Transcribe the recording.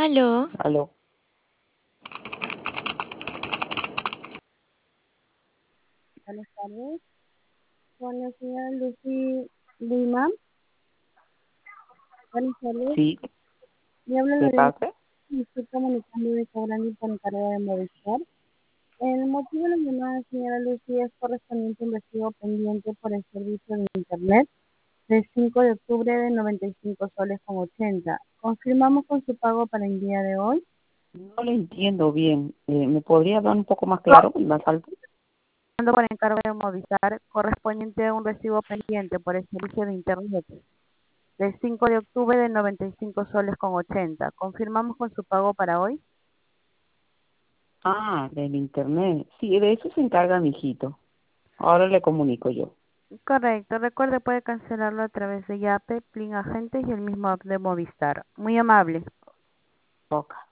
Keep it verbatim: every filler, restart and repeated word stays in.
Aló, Aló. Buenas tardes, con la señora Lucy Lima. Buenas tardes, Sí, le hablo ¿de Lorena, parte? y estoy comunicando de cobrando por encargo de Movistar. El motivo de la llamada, señora Lucy, es correspondiente a un recibo pendiente por el servicio de Internet del cinco de octubre de noventa y cinco soles con ochenta. Confirmamos con su pago para el día de hoy. No le entiendo bien. Eh, ¿me podría dar un poco más claro y más alto? Cobrando por encargo de Movistar, correspondiente a un recibo pendiente por el servicio de Internet del cinco de octubre de noventa y cinco soles con ochenta. Confirmamos con su pago para hoy. Ah, del internet. Sí, de eso se encarga mi hijito. Ahora le comunico yo. Correcto. Recuerde, puede cancelarlo a través de Yape, Plin Agentes y el mismo app de Movistar. Muy amable. Ok.